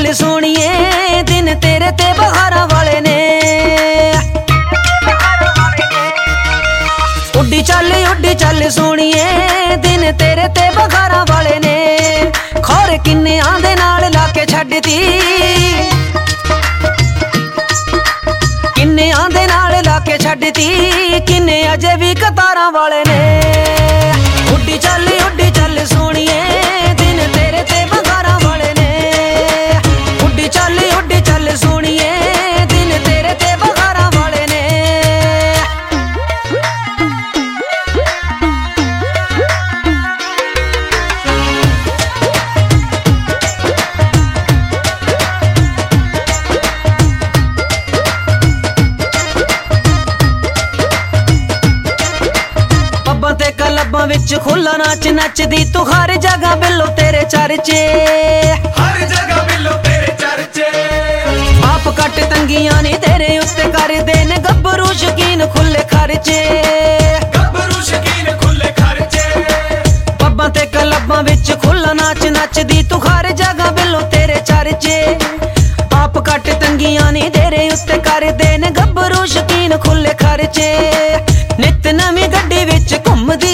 ਚੱਲ ਸੋਹਣੀਏ दिन तेरे ते बहारा वाले ने। उड्डी चल सोहणीए दिन तेरे ते बहारा वाले ने। खौर किन्नियां दे नाल लाके छड्डती, किन्नियां दे नाल लाके छड्डती, किन्ने अजे भी कतारां वाले ने। उड्डी चल सोहणीए दिन तेरे ते बहारा वाले ने। उड्डी चल सोहणीए दिन तेरे ते बहारा वाले ने। पब्बां ते क्लब्बां विच खुला नाच नचदी तू, हर जगह बिल्लो तेरे चर्चे, हर जगह बिल्लो तेरे चर्चे। आप कट तंगियां नी तेरे उत्ते करदे ने गब्बरू शकीन खुले खर्चे, गब्बरू शकीन खुले खर्चे। पब्बां ते क्लब्बां विच खुला नाच नचदी तू, हर जगह बिल्लो तेरे चर्चे। आप कट तंगियां नी तेरे उत्ते करदे ने गब्बरू शकीन खुले खर्चे। नित नवीं गड्डी विच घुमदी,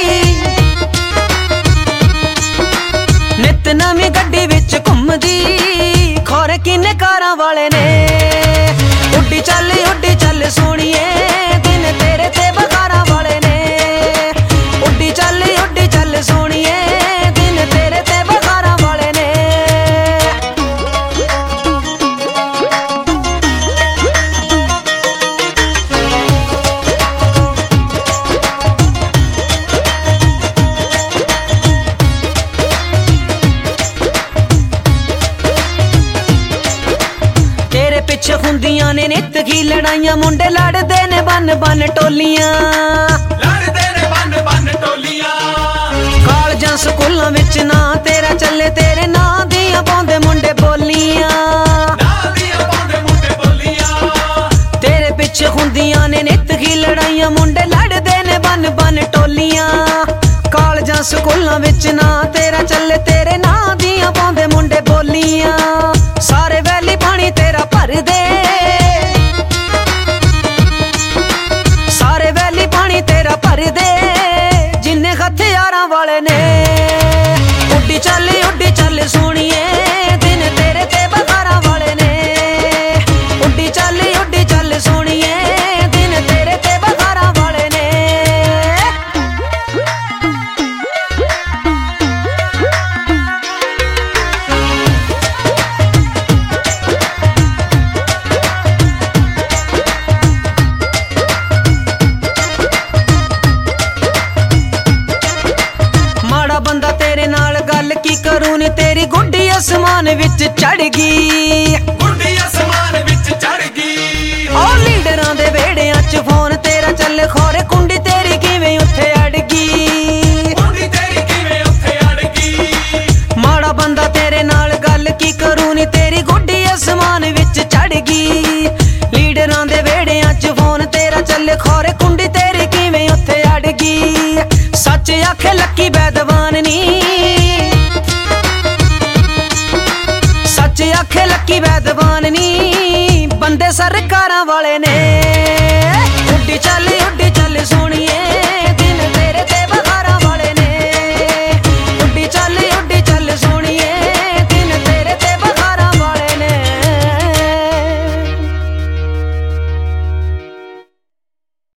नित नवीं गड्डी विच घुमदी, खौरे किन्ने कारां वाले ने। उड्डी चल सोहणीए दिन तेरे ते बहारा वाले ने। उड्डी चल सोहणीए दिन तेरे ते बहारा वाले ने। तेरे पिछे हुंदियां ने नित की लड़ाइयां, मुंडे लड़दे ने बन बन टोलियां, लड़दे ने बन टोलियां। कालजां स्कूलां विच ना तेरा चले, तेरे नां दियां पाउंदे मुंडे बोलियां, नां दियां पाउंदे मुंडे बोलियां। तेरे पिछे हुंदियां ने नित की लड़ाइयां, मुंडे लड़दे ने बन टोलियां। कालजां स्कूलां विच ना तेरा चले, तेरे नां दियां पाउंदे मुंडे बोलियां। सारे वैली पानी तेरा भर दे, सारे वैली पानी तेरा भर दे, जिन्ने हथियारां वाले ने। उड्डी चल सोहणीए दिन तेरे ते बहारा वाले ने। उड्डी चल सोहणीए दिन तेरे ते बहारा वाले ने। माड़ा बंदा तेरे नाल गल की करूं नी, तेरी गुड्डी आसमान विच चढ़ गई, गुड्डी आसमान विच चढ़ गई। ओ लीडरां दे वेड़ियां च फोन तेरा चले, खौरे कुंडी तेरी किवें उत्थे अड़ गई, कुंडी तेरी किवें उत्थे अड़ गई। माड़ा बंदा तेरे नाल गल की करूं नी, तेरी गुड्डी आसमान विच चढ़ गई। लीडरां दे वेड़ियां च फोन तेरा चले, खौरे कुंडी तेरी किवें उत्थे अड़ गई। सच आखे लक्की बैदवान नी, सच आखे लक्की बैदवान नी, बंदे सरकारां वाले ने।